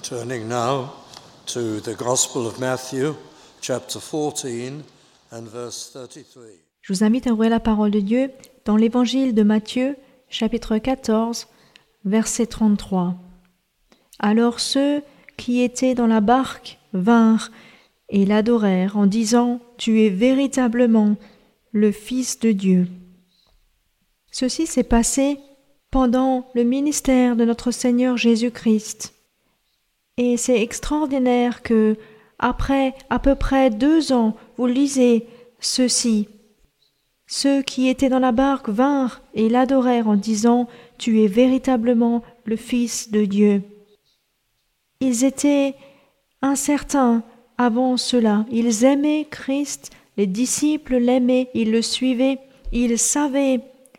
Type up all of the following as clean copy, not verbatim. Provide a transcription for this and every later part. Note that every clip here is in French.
Turning now to the Gospel of Matthew, chapter 14 and verse 33. Je vous invite à ouvrir la parole de Dieu dans l'Évangile de Matthieu, chapitre 14, verset 33. Alors ceux qui étaient dans la barque vinrent et l'adorèrent en disant « Tu es véritablement le Fils de Dieu ». Ceci s'est passé pendant le ministère de notre Seigneur Jésus-Christ. Et c'est extraordinaire que, après à peu près 2 ans, vous lisez ceci. Ceux qui étaient dans la barque vinrent et l'adorèrent en disant « Tu es véritablement le Fils de Dieu ». Ils étaient incertains avant cela. Ils aimaient Christ, les disciples l'aimaient, ils le suivaient, ils savaient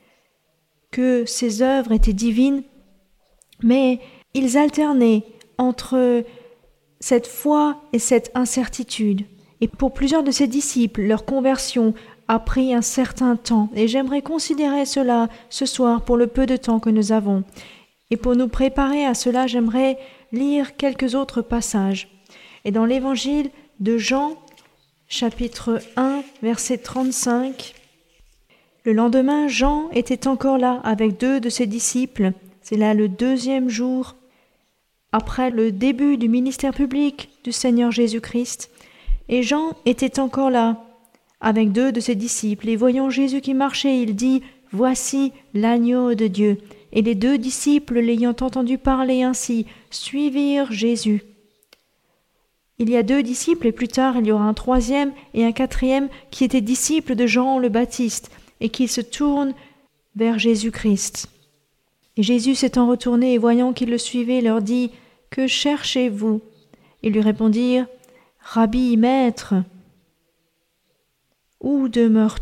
que ses œuvres étaient divines, mais ils alternaient entre cette foi et cette incertitude. Et pour plusieurs de ses disciples, leur conversion a pris un certain temps. Et j'aimerais considérer cela ce soir pour le peu de temps que nous avons. Et pour nous préparer à cela, j'aimerais lire quelques autres passages. Et dans l'Évangile de Jean, chapitre 1, verset 35, le lendemain, Jean était encore là avec 2 de ses disciples. C'est là le 2e jour après le début du ministère public du Seigneur Jésus-Christ. Et Jean était encore là avec 2 de ses disciples. Et voyant Jésus qui marchait, il dit « Voici l'agneau de Dieu ». Et les 2 disciples, l'ayant entendu parler ainsi, suivirent Jésus. Il y a 2 disciples et plus tard il y aura un 3e et un 4e qui étaient disciples de Jean le Baptiste et qui se tournent vers Jésus-Christ. Et Jésus s'étant retourné et voyant qu'ils le suivaient, leur dit « Que cherchez-vous » Ils lui répondirent « Rabbi, maître, où demeures-tu »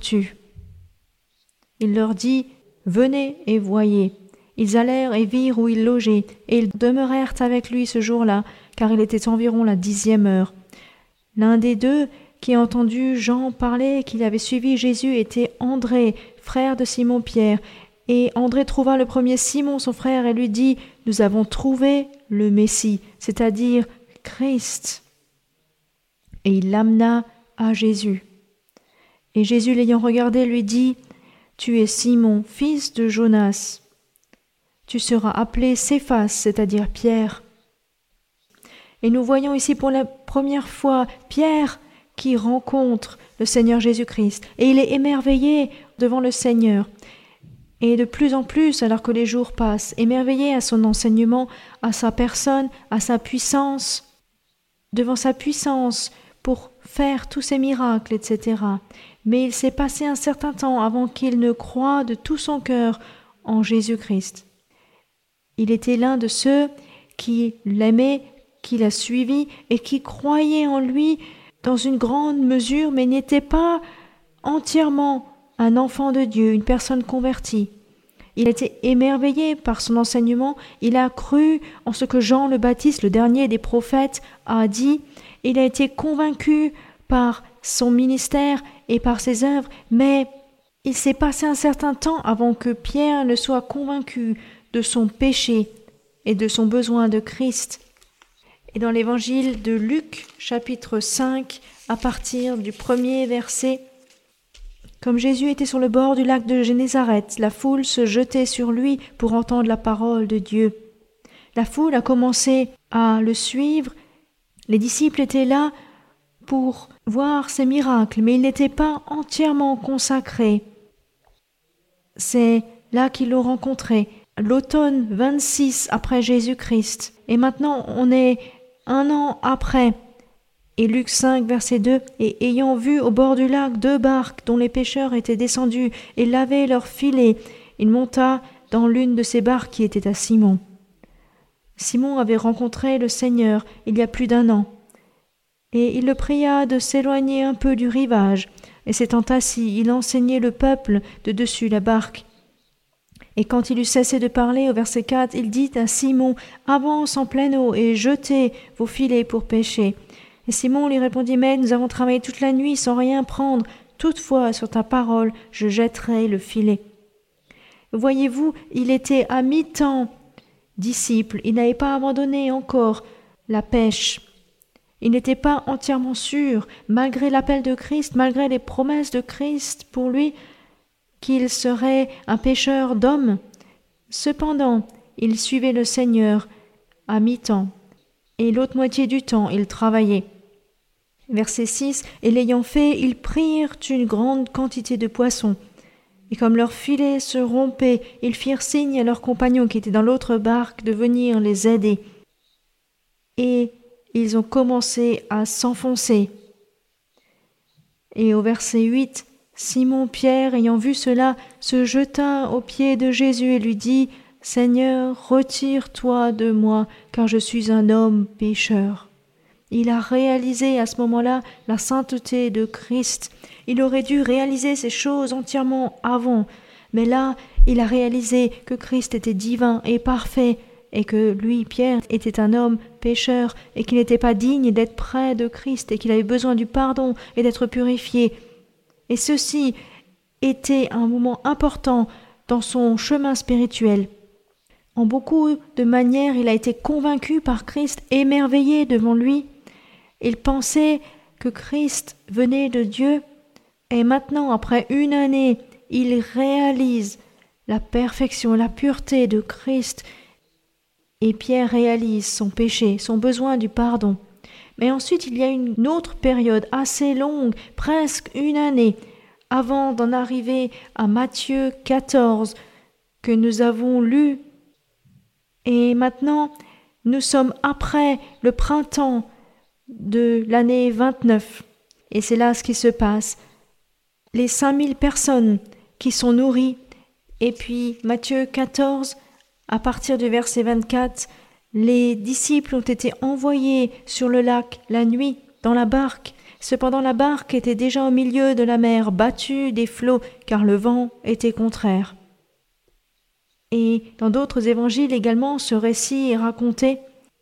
Il leur dit « Venez et voyez ». Ils allèrent et virent où il logeait, et ils demeurèrent avec lui ce jour-là, car il était environ la 10e heure. L'un des 2 qui a entendu Jean parler qu'il avait suivi Jésus était André, frère de Simon-Pierre. Et André trouva le premier Simon, son frère, et lui dit « Nous avons trouvé le Messie, c'est-à-dire Christ. » Et il l'amena à Jésus. Et Jésus, l'ayant regardé, lui dit « Tu es Simon, fils de Jonas. Tu seras appelé Céphas, c'est-à-dire Pierre. » Et nous voyons ici pour la première fois Pierre qui rencontre le Seigneur Jésus-Christ. Et il est émerveillé devant le Seigneur. Et de plus en plus, alors que les jours passent, émerveillé à son enseignement, à sa personne, à sa puissance, devant sa puissance pour faire tous ces miracles, etc. Mais il s'est passé un certain temps avant qu'il ne croie de tout son cœur en Jésus-Christ. Il était l'un de ceux qui l'aimaient, qui l'a suivi et qui croyaient en lui dans une grande mesure, mais n'était pas entièrement un enfant de Dieu, une personne convertie. Il a été émerveillé par son enseignement, il a cru en ce que Jean le Baptiste, le dernier des prophètes, a dit. Il a été convaincu par son ministère et par ses œuvres, mais il s'est passé un certain temps avant que Pierre ne soit convaincu de son péché et de son besoin de Christ. Et dans l'Évangile de Luc, chapitre 5, à partir du 1er verset, comme Jésus était sur le bord du lac de Génézareth, la foule se jetait sur lui pour entendre la parole de Dieu. La foule a commencé à le suivre. Les disciples étaient là pour voir ces miracles, mais ils n'étaient pas entièrement consacrés. C'est là qu'ils l'ont rencontré, l'automne 26 après Jésus-Christ. Et maintenant, on est 1 an après. Et Luc 5, verset 2, « Et ayant vu au bord du lac 2 barques dont les pêcheurs étaient descendus et lavaient leurs filets, il monta dans l'une de ces barques qui était à Simon. » Simon avait rencontré le Seigneur il y a plus d'1 an. Et il le pria de s'éloigner un peu du rivage. Et s'étant assis, il enseignait le peuple de dessus la barque. Et quand il eut cessé de parler, au verset 4, il dit à Simon, « Avance en pleine eau et jetez vos filets pour pêcher. » Et Simon lui répondit, « Maître, nous avons travaillé toute la nuit sans rien prendre. Toutefois, sur ta parole, je jetterai le filet. » Voyez-vous, il était à mi-temps disciple. Il n'avait pas abandonné encore la pêche. Il n'était pas entièrement sûr, malgré l'appel de Christ, malgré les promesses de Christ pour lui, qu'il serait un pêcheur d'hommes. Cependant, il suivait le Seigneur à mi-temps, et l'autre moitié du temps, il travaillait. Verset 6, « Et l'ayant fait, ils prirent une grande quantité de poissons. Et comme leur filet se rompait, ils firent signe à leurs compagnons qui étaient dans l'autre barque de venir les aider. Et ils ont commencé à s'enfoncer. » Et au verset 8, « Simon-Pierre, ayant vu cela, se jeta aux pieds de Jésus et lui dit, « Seigneur, retire-toi de moi, car je suis un homme pécheur. » Il a réalisé à ce moment-là la sainteté de Christ. Il aurait dû réaliser ces choses entièrement avant, mais là, il a réalisé que Christ était divin et parfait, et que lui, Pierre, était un homme pécheur, et qu'il n'était pas digne d'être près de Christ, et qu'il avait besoin du pardon et d'être purifié. Et ceci était un moment important dans son chemin spirituel. En beaucoup de manières, il a été convaincu par Christ, émerveillé devant lui. Il pensait que Christ venait de Dieu, et maintenant, après une année, il réalise la perfection, la pureté de Christ, et Pierre réalise son péché, son besoin du pardon. Mais ensuite, il y a une autre période assez longue, presque une année, avant d'en arriver à Matthieu 14, que nous avons lu. Et maintenant, nous sommes après le printemps de l'année 29. Et c'est là ce qui se passe. Les 5000 personnes qui sont nourries. Et puis, Matthieu 14, à partir du verset 24, les disciples ont été envoyés sur le lac la nuit dans la barque. Cependant, la barque était déjà au milieu de la mer, battue des flots, car le vent était contraire. Et dans d'autres évangiles également, ce récit est raconté.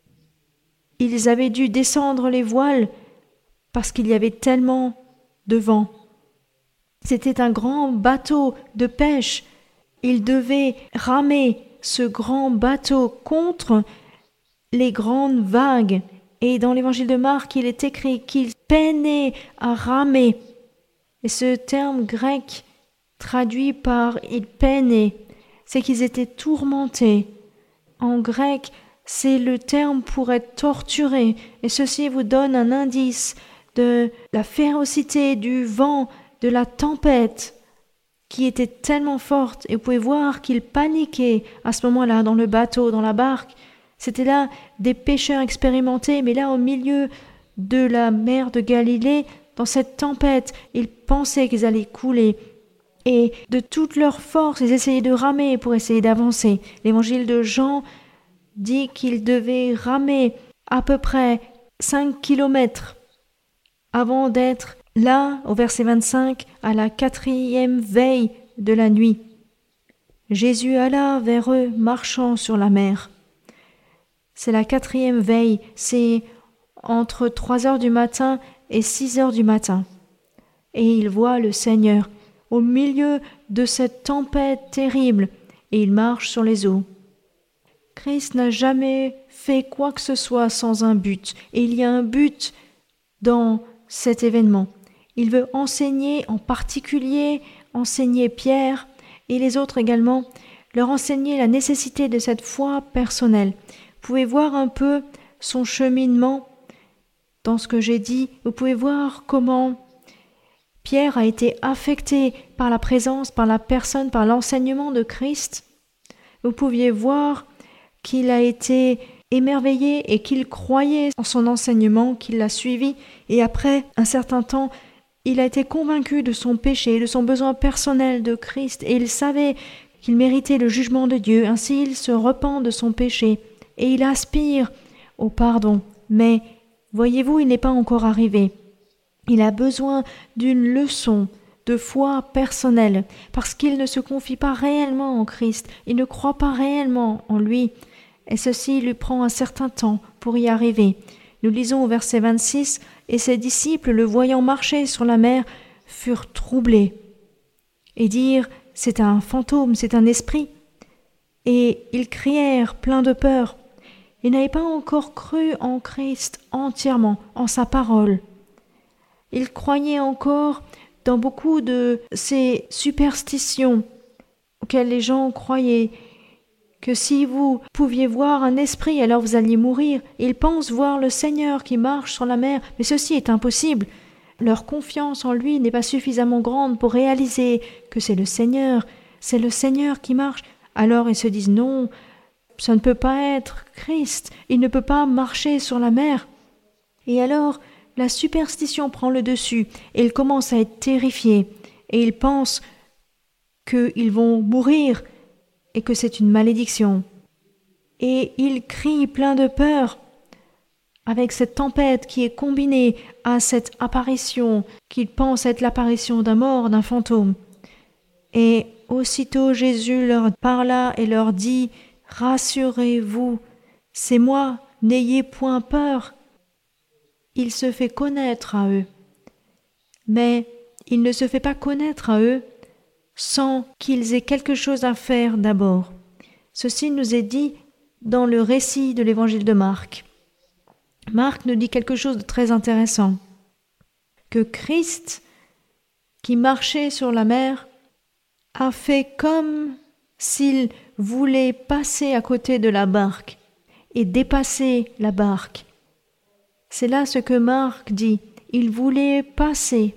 Ils avaient dû descendre les voiles parce qu'il y avait tellement de vent. C'était un grand bateau de pêche. Ils devaient ramer ce grand bateau contre les grandes vagues. Et dans l'évangile de Marc, il est écrit qu'ils peinaient à ramer. Et ce terme grec traduit par « ils peinaient », c'est qu'ils étaient tourmentés. En grec, c'est le terme pour être torturé. Et ceci vous donne un indice de la férocité du vent, de la tempête qui était tellement forte. Et vous pouvez voir qu'ils paniquaient à ce moment-là dans le bateau, dans la barque. C'était là des pêcheurs expérimentés, mais là au milieu de la mer de Galilée, dans cette tempête, ils pensaient qu'ils allaient couler. Et de toute leur force, ils essayaient de ramer pour essayer d'avancer. L'évangile de Jean dit qu'ils devaient ramer à peu près 5 kilomètres avant d'être là, au verset 25, à la 4e veille de la nuit. Jésus alla vers eux, marchant sur la mer. C'est la 4e veille, c'est entre 3 heures du matin et 6 heures du matin. Et il voit le Seigneur au milieu de cette tempête terrible, et il marche sur les eaux. Christ n'a jamais fait quoi que ce soit sans un but, et il y a un but dans cet événement. Il veut enseigner, en particulier enseigner Pierre et les autres également, leur enseigner la nécessité de cette foi personnelle. Vous pouvez voir un peu son cheminement dans ce que j'ai dit. Vous pouvez voir comment Pierre a été affecté par la présence, par la personne, par l'enseignement de Christ. Vous pouviez voir qu'il a été émerveillé et qu'il croyait en son enseignement, qu'il l'a suivi. Et après un certain temps, il a été convaincu de son péché, de son besoin personnel de Christ. Et il savait qu'il méritait le jugement de Dieu. Ainsi, il se repent de son péché et il aspire au pardon. Mais, voyez-vous, il n'est pas encore arrivé. Il a besoin d'une leçon de foi personnelle, parce qu'il ne se confie pas réellement en Christ, il ne croit pas réellement en lui, et ceci lui prend un certain temps pour y arriver. Nous lisons au verset 26, « Et ses disciples, le voyant marcher sur la mer, furent troublés, et dirent, « C'est un fantôme, c'est un esprit. » Et ils crièrent pleins de peur. Ils n'avaient pas encore cru en Christ entièrement, en sa parole. Ils croyaient encore dans beaucoup de ces superstitions auxquelles les gens croyaient, que si vous pouviez voir un esprit, alors vous alliez mourir. Ils pensent voir le Seigneur qui marche sur la mer, mais ceci est impossible. Leur confiance en lui n'est pas suffisamment grande pour réaliser que c'est le Seigneur qui marche. Alors ils se disent non, ça ne peut pas être Christ, il ne peut pas marcher sur la mer. Et alors, la superstition prend le dessus, et ils commencent à être terrifiés, et ils pensent qu'ils vont mourir, et que c'est une malédiction. Et ils crient plein de peur, avec cette tempête qui est combinée à cette apparition, qu'ils pensent être l'apparition d'un mort, d'un fantôme. Et aussitôt Jésus leur parla et leur dit « Rassurez-vous, c'est moi, n'ayez point peur ». Il se fait connaître à eux. Mais il ne se fait pas connaître à eux sans qu'ils aient quelque chose à faire d'abord. Ceci nous est dit dans le récit de l'évangile de Marc. Marc nous dit quelque chose de très intéressant, que Christ, qui marchait sur la mer, a fait comme s'il voulait passer à côté de la barque et dépasser la barque. C'est là ce que Marc dit, il voulait passer.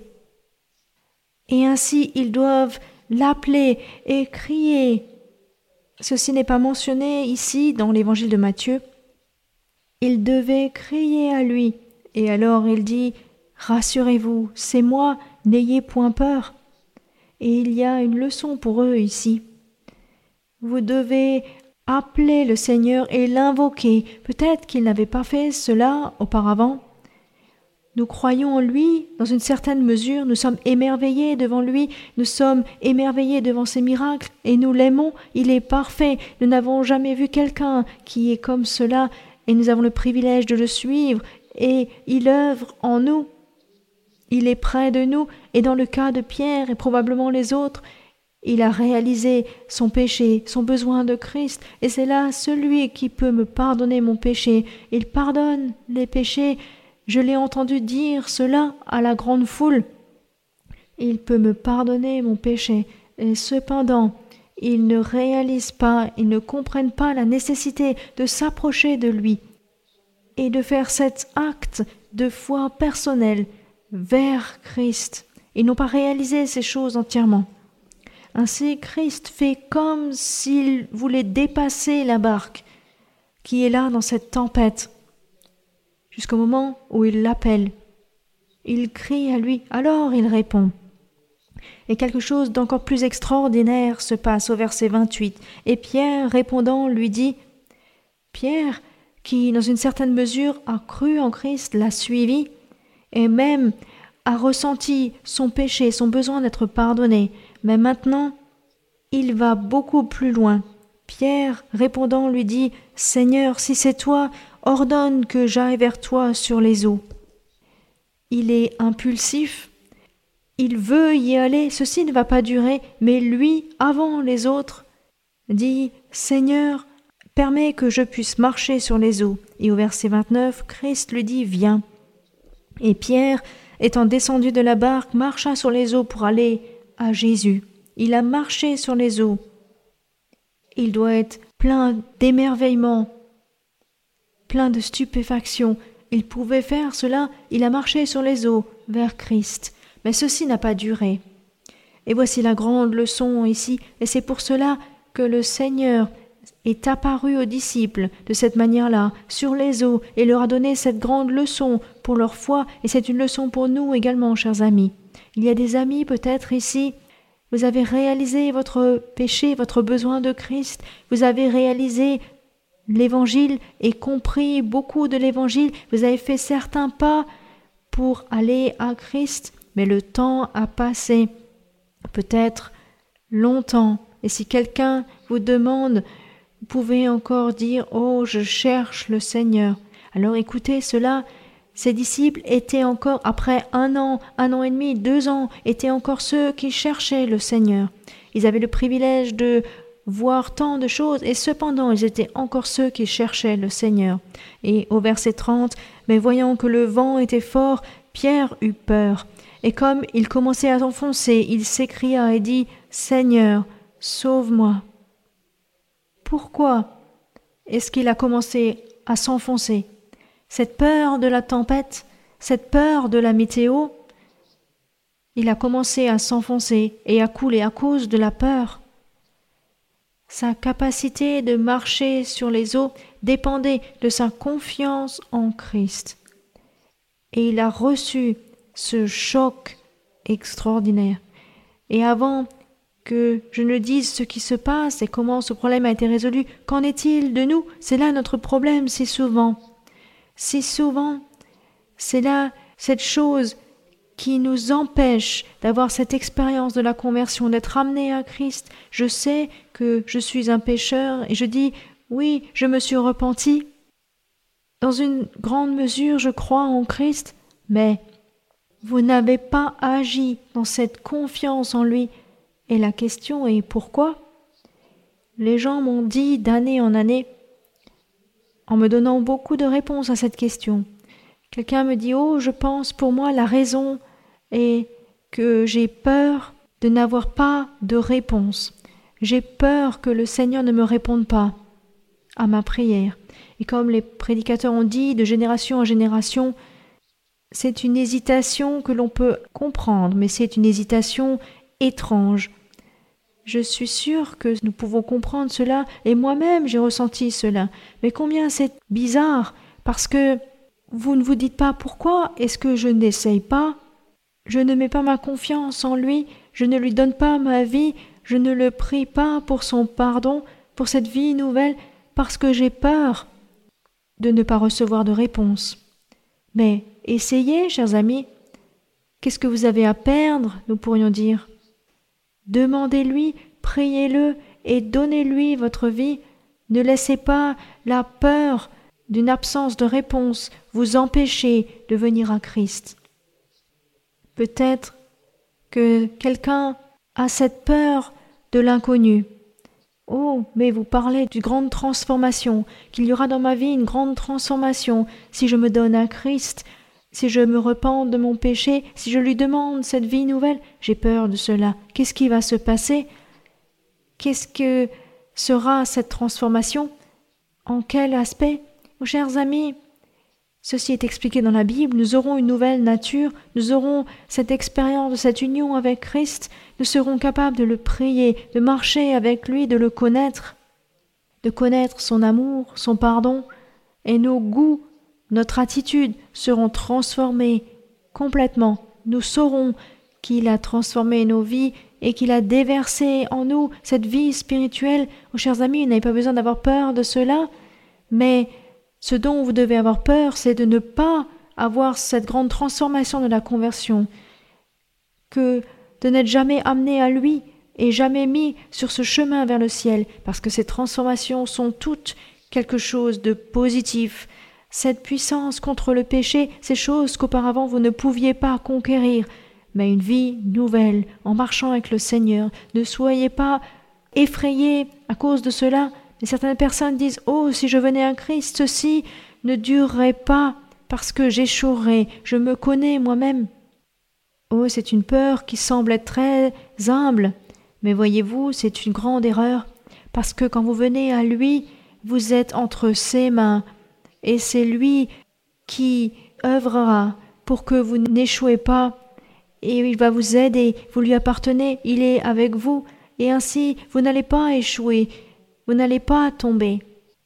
Et ainsi ils doivent l'appeler et crier. Ceci n'est pas mentionné ici dans l'évangile de Matthieu. Il devait crier à lui. Et alors il dit « Rassurez-vous, c'est moi, n'ayez point peur ». Et il y a une leçon pour eux ici. Vous devez appeler le Seigneur et l'invoquer. Peut-être qu'il n'avait pas fait cela auparavant. Nous croyons en lui, dans une certaine mesure, nous sommes émerveillés devant lui, nous sommes émerveillés devant ses miracles, et nous l'aimons, il est parfait. Nous n'avons jamais vu quelqu'un qui est comme cela, et nous avons le privilège de le suivre, et il œuvre en nous. Il est près de nous, et dans le cas de Pierre et probablement les autres, il a réalisé son péché, son besoin de Christ, et c'est là celui qui peut me pardonner mon péché. Il pardonne les péchés. Je l'ai entendu dire cela à la grande foule. Il peut me pardonner mon péché, et cependant, ils ne réalisent pas, ils ne comprennent pas la nécessité de s'approcher de lui et de faire cet acte de foi personnelle vers Christ. Ils n'ont pas réalisé ces choses entièrement. Ainsi, Christ fait comme s'il voulait dépasser la barque qui est là dans cette tempête, jusqu'au moment où il l'appelle. Il crie à lui, alors il répond. Et quelque chose d'encore plus extraordinaire se passe au verset 28. Et Pierre, répondant, lui dit, Pierre, qui dans une certaine mesure a cru en Christ, l'a suivi, et même a ressenti son péché, son besoin d'être pardonné. Mais maintenant, il va beaucoup plus loin. Pierre, répondant, lui dit, Seigneur, si c'est toi, ordonne que j'aille vers toi sur les eaux. Il est impulsif, il veut y aller, ceci ne va pas durer, mais lui, avant les autres, dit « Seigneur, permets que je puisse marcher sur les eaux ». Et au verset 29, Christ lui dit « Viens ». Et Pierre, étant descendu de la barque, marcha sur les eaux pour aller à Jésus. Il a marché sur les eaux. Il doit être plein d'émerveillement, plein de stupéfaction. Il pouvait faire cela, il a marché sur les eaux vers Christ. Mais ceci n'a pas duré. Et voici la grande leçon ici, et c'est pour cela que le Seigneur est apparu aux disciples de cette manière-là, sur les eaux, et leur a donné cette grande leçon pour leur foi, et c'est une leçon pour nous également, chers amis. Il y a des amis peut-être ici, vous avez réalisé votre péché, votre besoin de Christ, vous avez réalisé l'Évangile et compris beaucoup de l'Évangile, vous avez fait certains pas pour aller à Christ, mais le temps a passé, peut-être longtemps. Et si quelqu'un vous demande, vous pouvez encore dire « Oh, je cherche le Seigneur ». Alors écoutez cela, ces disciples étaient encore, après 1 an et demi, 2 ans, étaient encore ceux qui cherchaient le Seigneur. Ils avaient le privilège de voir tant de choses, et cependant ils étaient encore ceux qui cherchaient le Seigneur. Et au verset 30, mais voyant que le vent était fort, Pierre eut peur. Et comme il commençait à s'enfoncer, il s'écria et dit, Seigneur, sauve-moi. Pourquoi est-ce qu'il a commencé à s'enfoncer? Cette peur de la tempête, cette peur de la météo, il a commencé à s'enfoncer et à couler à cause de la peur. Sa capacité de marcher sur les eaux dépendait de sa confiance en Christ. Et il a reçu ce choc extraordinaire. Et avant que je ne dise ce qui se passe et comment ce problème a été résolu, qu'en est-il de nous? C'est là notre problème si souvent. Si souvent, c'est là cette chose qui nous empêche d'avoir cette expérience de la conversion, d'être amené à Christ. Je sais que je suis un pécheur et je dis, oui, je me suis repenti. Dans une grande mesure, je crois en Christ, mais vous n'avez pas agi dans cette confiance en lui. Et la question est pourquoi? Les gens m'ont dit d'année en année, en me donnant beaucoup de réponses à cette question. Quelqu'un me dit, oh, je pense pour moi la raison est que j'ai peur de n'avoir pas de réponse. J'ai peur que le Seigneur ne me réponde pas à ma prière. Et comme les prédicateurs ont dit, de génération en génération, c'est une hésitation que l'on peut comprendre, mais c'est une hésitation étrange. Je suis sûre que nous pouvons comprendre cela, et moi-même j'ai ressenti cela. Mais combien c'est bizarre, parce que vous ne vous dites pas pourquoi est-ce que je n'essaye pas, je ne mets pas ma confiance en lui, je ne lui donne pas ma vie, je ne le prie pas pour son pardon, pour cette vie nouvelle, parce que j'ai peur de ne pas recevoir de réponse. Mais essayez, chers amis. Qu'est-ce que vous avez à perdre, nous pourrions dire. Demandez-lui, priez-le et donnez-lui votre vie. Ne laissez pas la peur d'une absence de réponse vous empêcher de venir à Christ. Peut-être que quelqu'un a cette peur de l'inconnu. Oh, mais vous parlez d'une grande transformation, qu'il y aura dans ma vie une grande transformation si je me donne à Christ, si je me repens de mon péché, si je lui demande cette vie nouvelle. J'ai peur de cela. Qu'est-ce qui va se passer? Qu'est-ce que sera cette transformation? En quel aspect? Mes chers amis, ceci est expliqué dans la Bible, nous aurons une nouvelle nature, nous aurons cette expérience de cette union avec Christ, nous serons capables de le prier, de marcher avec lui, de le connaître, de connaître son amour, son pardon, et nos goûts, notre attitude seront transformés complètement. Nous saurons qu'il a transformé nos vies et qu'il a déversé en nous cette vie spirituelle. Oh, chers amis, vous n'avez pas besoin d'avoir peur de cela, mais ce dont vous devez avoir peur, c'est de ne pas avoir cette grande transformation de la conversion, que de n'être jamais amené à lui et jamais mis sur ce chemin vers le ciel, parce que ces transformations sont toutes quelque chose de positif. Cette puissance contre le péché, ces choses qu'auparavant vous ne pouviez pas conquérir, mais une vie nouvelle en marchant avec le Seigneur. Ne soyez pas effrayés à cause de cela. Et certaines personnes disent « Oh, si je venais à Christ, ceci ne durerait pas parce que j'échouerais, je me connais moi-même. » Oh, c'est une peur qui semble être très humble, mais voyez-vous, c'est une grande erreur, parce que quand vous venez à lui, vous êtes entre ses mains, et c'est lui qui œuvrera pour que vous n'échouez pas, et il va vous aider, vous lui appartenez, il est avec vous, et ainsi vous n'allez pas échouer, vous n'allez pas tomber.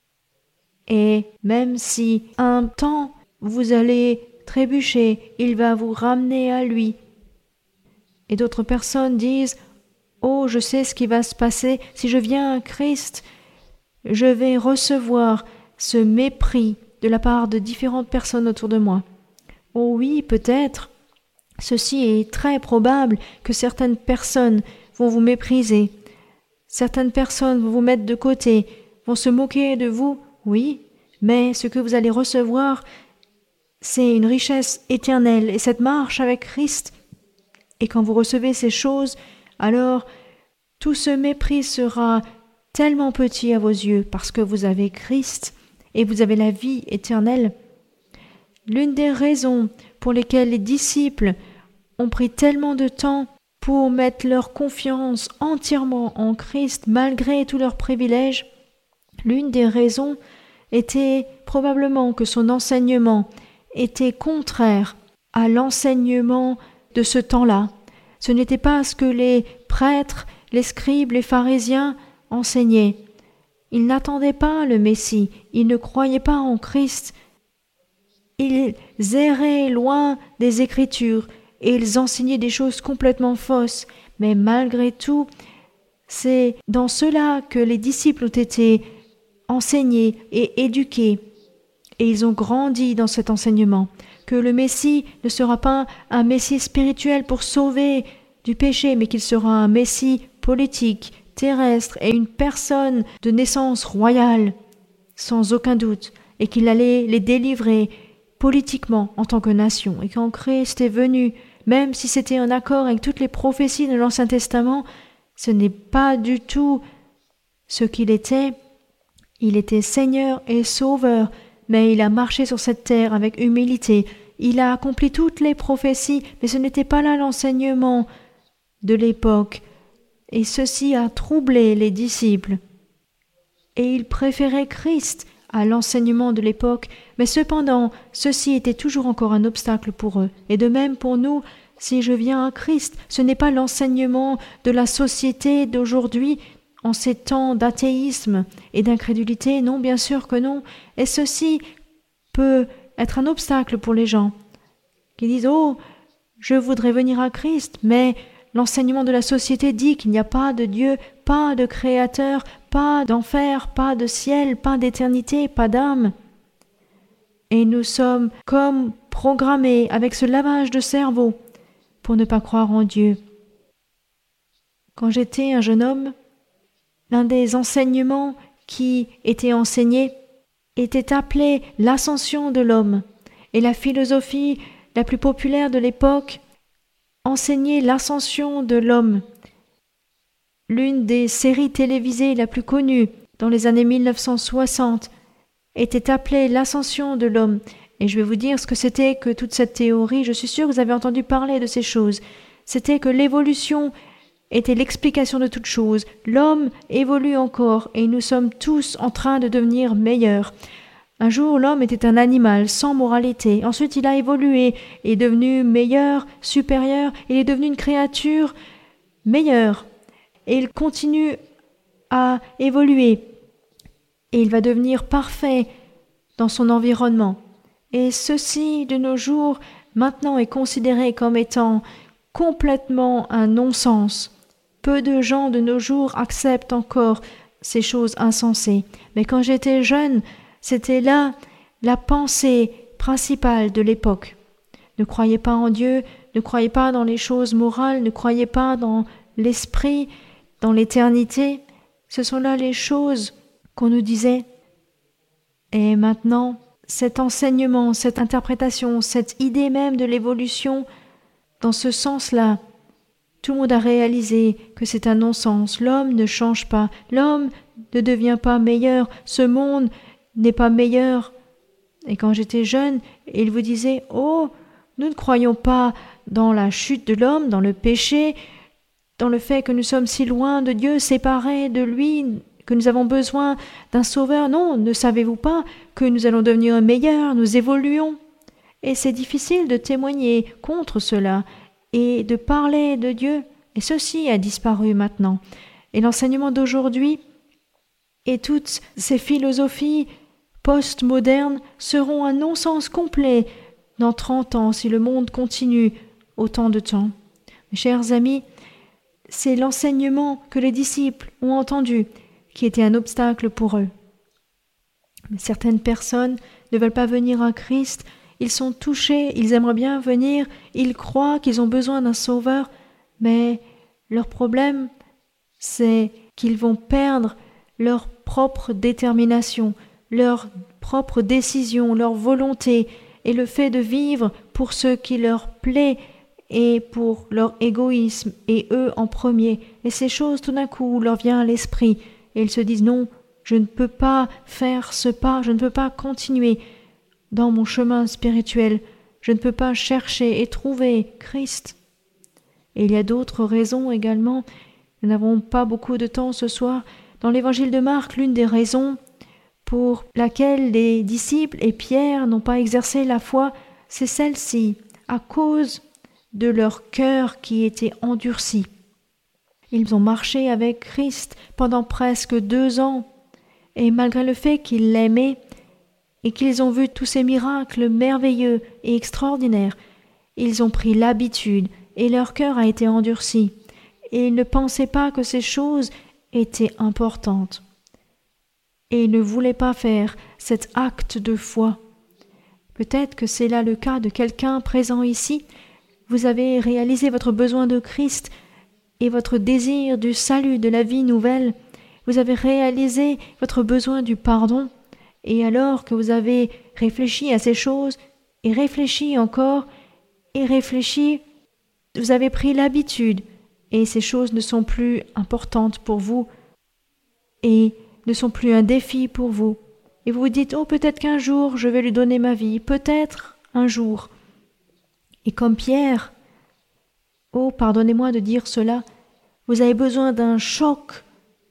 Et même si un temps vous allez trébucher, il va vous ramener à lui. Et d'autres personnes disent « Oh, je sais ce qui va se passer, si je viens à Christ, je vais recevoir ce mépris de la part de différentes personnes autour de moi. » Oh oui, peut-être. Ceci est très probable que certaines personnes vont vous mépriser. Certaines personnes vont vous mettre de côté, vont se moquer de vous, oui, mais ce que vous allez recevoir, c'est une richesse éternelle et cette marche avec Christ. Et quand vous recevez ces choses, alors tout ce mépris sera tellement petit à vos yeux parce que vous avez Christ et vous avez la vie éternelle. L'une des raisons pour lesquelles les disciples ont pris tellement de temps pour mettre leur confiance entièrement en Christ malgré tous leurs privilèges, l'une des raisons était probablement que son enseignement était contraire à l'enseignement de ce temps-là. Ce n'était pas ce que les prêtres, les scribes, les pharisiens enseignaient. Ils n'attendaient pas le Messie, ils ne croyaient pas en Christ. Ils erraient loin des Écritures et ils enseignaient des choses complètement fausses. Mais malgré tout, c'est dans cela que les disciples ont été enseignés et éduqués. Et ils ont grandi dans cet enseignement, que le Messie ne sera pas un Messie spirituel pour sauver du péché, mais qu'il sera un Messie politique, terrestre et une personne de naissance royale, sans aucun doute, et qu'il allait les délivrer politiquement en tant que nation. Et quand Christ est venu, même si c'était en accord avec toutes les prophéties de l'Ancien Testament, ce n'est pas du tout ce qu'il était. Il était Seigneur et Sauveur, mais il a marché sur cette terre avec humilité. Il a accompli toutes les prophéties, mais ce n'était pas là l'enseignement de l'époque. Et ceci a troublé les disciples. Et ils préféraient Christ à l'enseignement de l'époque, mais cependant, ceci était toujours encore un obstacle pour eux. Et de même pour nous, si je viens à Christ, ce n'est pas l'enseignement de la société d'aujourd'hui, en ces temps d'athéisme et d'incrédulité, non, bien sûr que non. Et ceci peut être un obstacle pour les gens qui disent « Oh, je voudrais venir à Christ, mais l'enseignement de la société dit qu'il n'y a pas de Dieu, pas de Créateur, pas d'enfer, pas de ciel, pas d'éternité, pas d'âme. » Et nous sommes comme programmés avec ce lavage de cerveau pour ne pas croire en Dieu. Quand j'étais un jeune homme, l'un des enseignements qui était enseigné était appelé l'ascension de l'homme. Et la philosophie la plus populaire de l'époque enseignait l'ascension de l'homme. L'une des séries télévisées la plus connue dans les années 1960 était appelée l'ascension de l'homme. Et je vais vous dire ce que c'était que toute cette théorie. Je suis sûre que vous avez entendu parler de ces choses. C'était que l'évolution était l'explication de toute chose. L'homme évolue encore et nous sommes tous en train de devenir meilleurs. Un jour, l'homme était un animal sans moralité. Ensuite, il a évolué et est devenu meilleur, supérieur. Il est devenu une créature meilleure. Et il continue à évoluer. Et il va devenir parfait dans son environnement. Et ceci, de nos jours, maintenant est considéré comme étant complètement un non-sens. Peu de gens de nos jours acceptent encore ces choses insensées. Mais quand j'étais jeune, c'était là la pensée principale de l'époque. Ne croyez pas en Dieu, ne croyez pas dans les choses morales, ne croyez pas dans l'esprit, dans l'éternité. Ce sont là les choses qu'on nous disait. Et maintenant, cet enseignement, cette interprétation, cette idée même de l'évolution, dans ce sens-là, tout le monde a réalisé que c'est un non-sens. L'homme ne change pas. L'homme ne devient pas meilleur. Ce monde n'est pas meilleur. Et quand j'étais jeune, il vous disait « Oh, nous ne croyons pas dans la chute de l'homme, dans le péché, dans le fait que nous sommes si loin de Dieu, séparés de lui, que nous avons besoin d'un sauveur. Non, ne savez-vous pas que nous allons devenir meilleurs, nous évoluons ?» Et c'est difficile de témoigner contre cela et de parler de Dieu. Et ceci a disparu maintenant. Et l'enseignement d'aujourd'hui et toutes ces philosophies post-modernes seront un non-sens complet dans 30 ans si le monde continue autant de temps. Mes chers amis, c'est l'enseignement que les disciples ont entendu qui était un obstacle pour eux. Mais certaines personnes ne veulent pas venir à Christ. Ils sont touchés, ils aimeraient bien venir, ils croient qu'ils ont besoin d'un sauveur, mais leur problème, c'est qu'ils vont perdre leur propre détermination, leur propre décision, leur volonté et le fait de vivre pour ce qui leur plaît et pour leur égoïsme et eux en premier. Et ces choses, tout d'un coup, leur vient à l'esprit et ils se disent non, je ne peux pas faire ce pas, je ne peux pas continuer dans mon chemin spirituel, je ne peux pas chercher et trouver Christ. Et il y a d'autres raisons également. Nous n'avons pas beaucoup de temps ce soir. Dans l'évangile de Marc, l'une des raisons pour laquelle les disciples et Pierre n'ont pas exercé la foi, c'est celle-ci, à cause de leur cœur qui était endurci. Ils ont marché avec Christ pendant presque 2 ans, et malgré le fait qu'ils l'aimaient et qu'ils ont vu tous ces miracles merveilleux et extraordinaires, ils ont pris l'habitude et leur cœur a été endurci, et ils ne pensaient pas que ces choses étaient importantes. Et ils ne voulaient pas faire cet acte de foi. Peut-être que c'est là le cas de quelqu'un présent ici. Vous avez réalisé votre besoin de Christ et votre désir du salut, de la vie nouvelle. Vous avez réalisé votre besoin du pardon. Et alors que vous avez réfléchi à ces choses, et réfléchi encore, et réfléchi, vous avez pris l'habitude, et ces choses ne sont plus importantes pour vous, et ne sont plus un défi pour vous. Et vous vous dites, oh, peut-être qu'un jour je vais lui donner ma vie, peut-être un jour. Et comme Pierre, oh, pardonnez-moi de dire cela, vous avez besoin d'un choc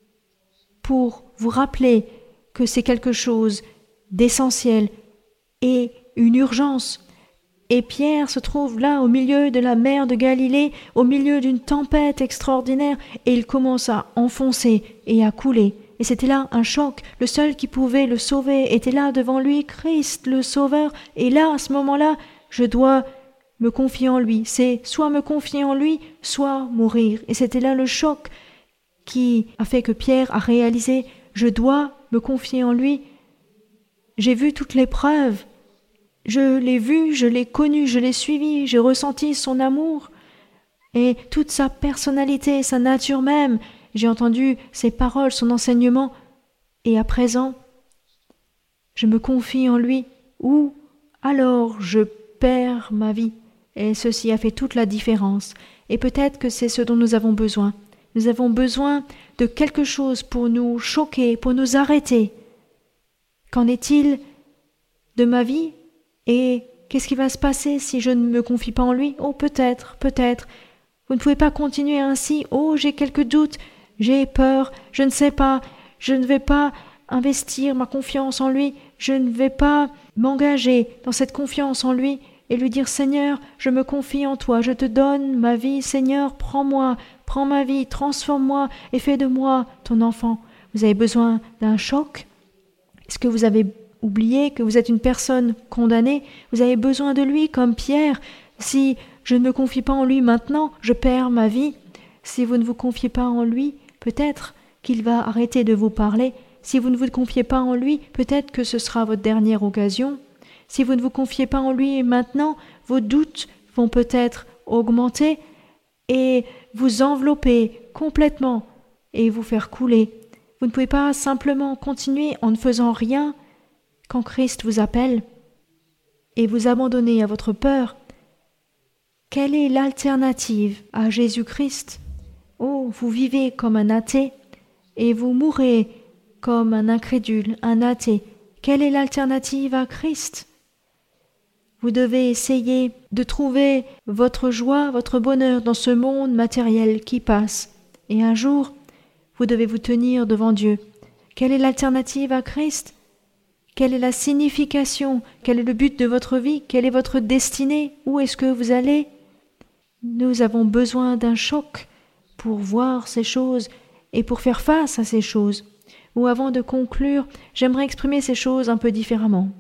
pour vous rappeler que c'est quelque chose d'essentiel et une urgence. Et Pierre se trouve là au milieu de la mer de Galilée, au milieu d'une tempête extraordinaire, et il commence à enfoncer et à couler. Et c'était là un choc. Le seul qui pouvait le sauver était là devant lui, Christ le Sauveur. Et là, à ce moment-là, je dois me confier en lui. C'est soit me confier en lui, soit mourir. Et c'était là le choc qui a fait que Pierre a réalisé, je dois me confier en lui. J'ai vu toutes les preuves. Je l'ai vu, je l'ai connu, je l'ai suivi, j'ai ressenti son amour et toute sa personnalité, sa nature même. J'ai entendu ses paroles, son enseignement, et à présent, je me confie en lui, ou alors je perds ma vie. Et ceci a fait toute la différence. Et peut-être que c'est ce dont nous avons besoin. Nous avons besoin de quelque chose pour nous choquer, pour nous arrêter. Qu'en est-il de ma vie? Et qu'est-ce qui va se passer si je ne me confie pas en lui? Oh, peut-être. Vous ne pouvez pas continuer ainsi. Oh, j'ai quelques doutes. J'ai peur, je ne sais pas, je ne vais pas investir ma confiance en lui, je ne vais pas m'engager dans cette confiance en lui et lui dire « Seigneur, je me confie en toi, je te donne ma vie, Seigneur, prends-moi, prends ma vie, transforme-moi et fais de moi ton enfant. » Vous avez besoin d'un choc? Est-ce que vous avez oublié que vous êtes une personne condamnée? Vous avez besoin de lui comme Pierre. Si je ne me confie pas en lui maintenant, je perds ma vie. Si vous ne vous confiez pas en lui, peut-être qu'il va arrêter de vous parler. Si vous ne vous confiez pas en lui, peut-être que ce sera votre dernière occasion. Si vous ne vous confiez pas en lui maintenant, vos doutes vont peut-être augmenter et vous envelopper complètement et vous faire couler. Vous ne pouvez pas simplement continuer en ne faisant rien quand Christ vous appelle et vous abandonner à votre peur. Quelle est l'alternative à Jésus-Christ? Oh, vous vivez comme un athée et vous mourrez comme un incrédule, un athée. Quelle est l'alternative à Christ? Vous devez essayer de trouver votre joie, votre bonheur dans ce monde matériel qui passe. Et un jour, vous devez vous tenir devant Dieu. Quelle est l'alternative à Christ? Quelle est la signification? Quel est le but de votre vie? Quelle est votre destinée? Où est-ce que vous allez? Nous avons besoin d'un choc pour voir ces choses et pour faire face à ces choses. Ou avant de conclure, j'aimerais exprimer ces choses un peu différemment.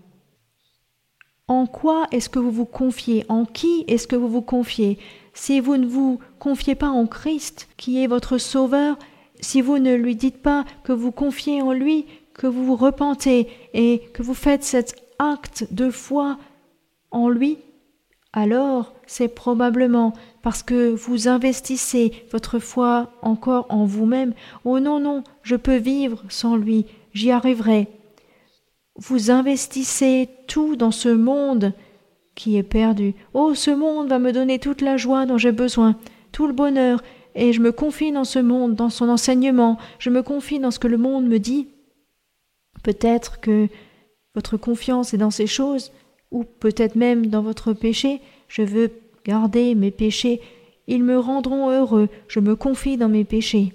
En quoi est-ce que vous vous confiez? En qui est-ce que vous vous confiez? Si vous ne vous confiez pas en Christ, qui est votre Sauveur, si vous ne lui dites pas que vous confiez en lui, que vous vous repentez et que vous faites cet acte de foi en lui, alors c'est probablement parce que vous investissez votre foi encore en vous-même. Oh non, je peux vivre sans lui, j'y arriverai. Vous investissez tout dans ce monde qui est perdu. Oh, ce monde va me donner toute la joie dont j'ai besoin, tout le bonheur, et je me confie dans ce monde, dans son enseignement, je me confie dans ce que le monde me dit. Peut-être que votre confiance est dans ces choses, ou peut-être même dans votre péché. Je veux garder mes péchés, ils me rendront heureux, je me confie dans mes péchés.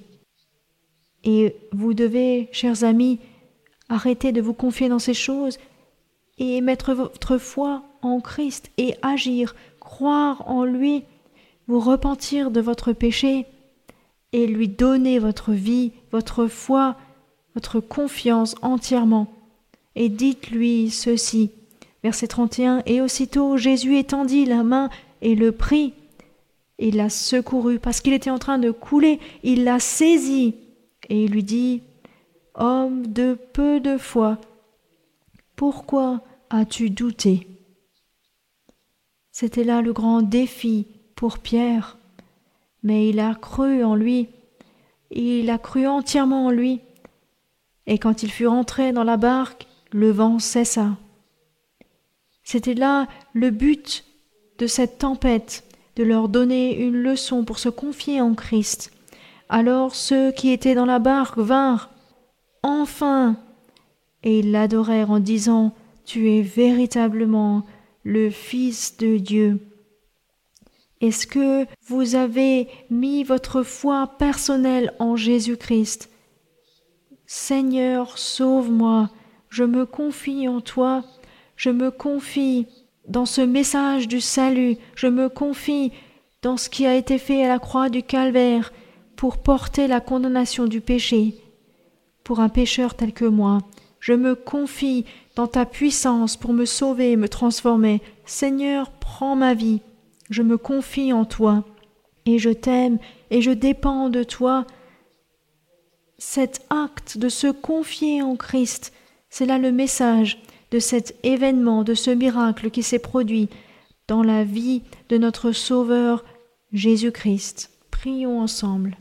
Et vous devez, chers amis, arrêter de vous confier dans ces choses et mettre votre foi en Christ et agir, croire en lui, vous repentir de votre péché et lui donner votre vie, votre foi, votre confiance entièrement. Et dites-lui ceci, verset 31, « Et aussitôt Jésus étendit la main et le prit. Il l'a secouru parce qu'il était en train de couler. Il l'a saisi et il lui dit, « Homme de peu de foi, pourquoi as-tu douté ?» C'était là le grand défi pour Pierre, mais il a cru en lui, il a cru entièrement en lui, et quand il fut rentré dans la barque, le vent cessa. C'était là le but de cette tempête, de leur donner une leçon pour se confier en Christ. Alors ceux qui étaient dans la barque vinrent, enfin, et ils l'adorèrent en disant, « Tu es véritablement le Fils de Dieu. » Est-ce que vous avez mis votre foi personnelle en Jésus-Christ? Seigneur, sauve-moi, je me confie en toi, je me confie dans ce message du salut, je me confie dans ce qui a été fait à la croix du Calvaire pour porter la condamnation du péché pour un pécheur tel que moi. Je me confie dans ta puissance pour me sauver et me transformer. Seigneur, prends ma vie. Je me confie en toi et je t'aime et je dépends de toi. Cet acte de se confier en Christ, c'est là le message de cet événement, de ce miracle qui s'est produit dans la vie de notre Sauveur Jésus-Christ. Prions ensemble.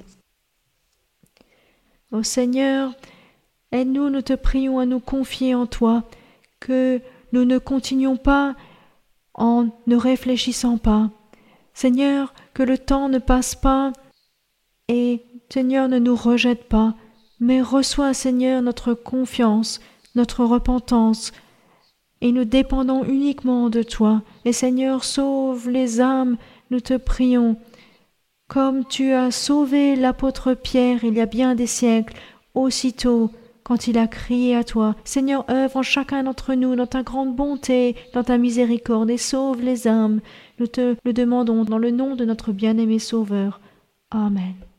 Ô Seigneur, aide-nous, nous te prions à nous confier en toi, que nous ne continuions pas en ne réfléchissant pas. Seigneur, que le temps ne passe pas et Seigneur ne nous rejette pas, mais reçois Seigneur notre confiance, notre repentance, et nous dépendons uniquement de toi. Et Seigneur, sauve les âmes, nous te prions. Comme tu as sauvé l'apôtre Pierre il y a bien des siècles, aussitôt, quand il a crié à toi, Seigneur, œuvre en chacun d'entre nous dans ta grande bonté, dans ta miséricorde, et sauve les âmes. Nous te le demandons dans le nom de notre bien-aimé Sauveur. Amen.